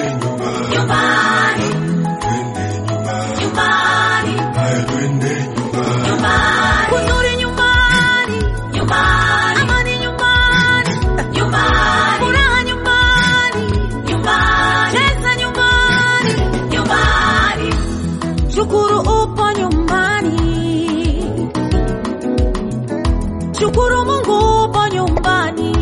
nyumbani, nyumbani, kuzuri nyumbani, nyumbani, amani nyumbani, nyumbani, furaha nyumbani, nyumbani, cheza nyumbani, nyumbani, shukuru upo nyumbani, shukuru Mungu upo nyumbani,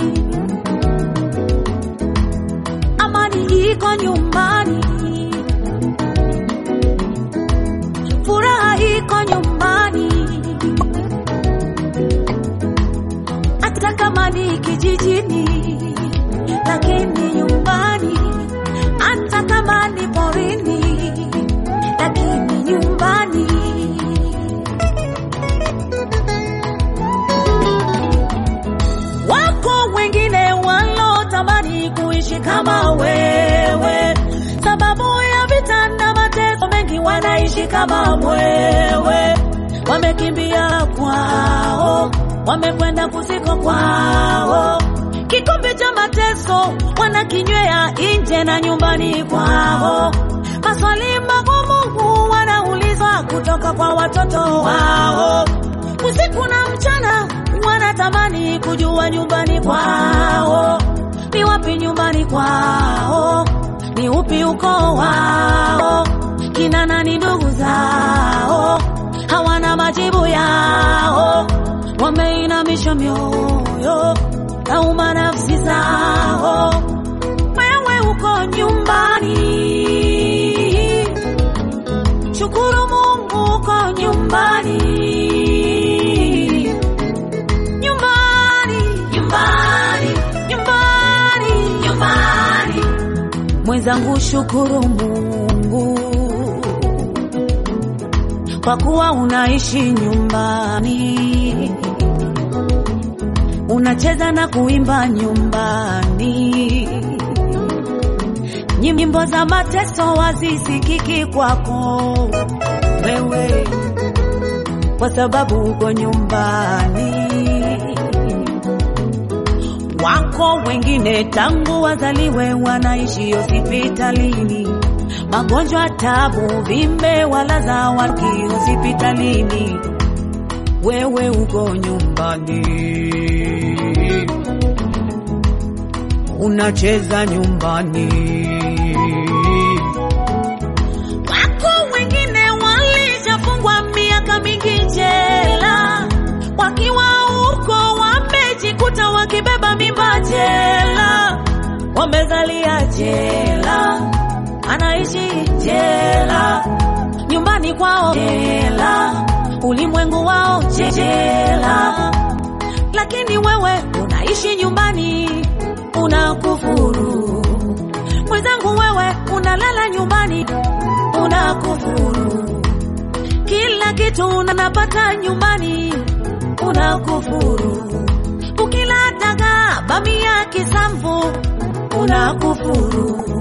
amani iko nyumbani, furaha iko nyumbani, hata kama ni kijijini lakini nyumbani, hata kama ni porini lakini nyumbani. Wako wengine walotamani kuishi kama wewe, sababu ya vita na mateso mengi wanaishi kama wewe. Wamekimbia kwao, wamekwenda kusiko kwao, kikombe cha mateso wanakinywea nje na nyumbani kwao. Maswali magumu wanaulizwa kutoka kwa watoto wao, usiku na mchana wanatamani kujua nyumbani kwao ni wapi, nyumbani kwao ni upi ukoo wao, kina nani ndugu zao, hawana majibu yao, wameinamisha mioyo nauma nafsi zao. Wewe uko nyumbani, shukuru Mungu uko nyumbani, nyumbani, nyumbani, nyumbani, nyumbani. Mwenzangu shukuru Mungu kwa kuwa unaishi nyumbani, unacheza na kuimba nyumbani, nyimbo za mateso wazisikiki kwako wewe, kwa sababu uko nyumbani. Wako wengine tangu wazaliwe wanaishi hospitalini, magonjwa tabu vimewalaza waki hospitalini, wewe uko nyumbani, unacheza nyumbani. Wako wengine walishafungwa miaka mingi jela, wakiwa huko wamejikuta wakibeba mimba jela, wamezalia jela, anaishi jela, nyumbani kwao jela, ulimwengu wao jela, lakini wewe unaishi nyumbani, unakufuru. Mwenzangu wewe unalala nyumbani, unakufuru. Kila kitu unapata nyumbani, unakufuru. Ukila dagaa bamia kisamvu, unakufuru.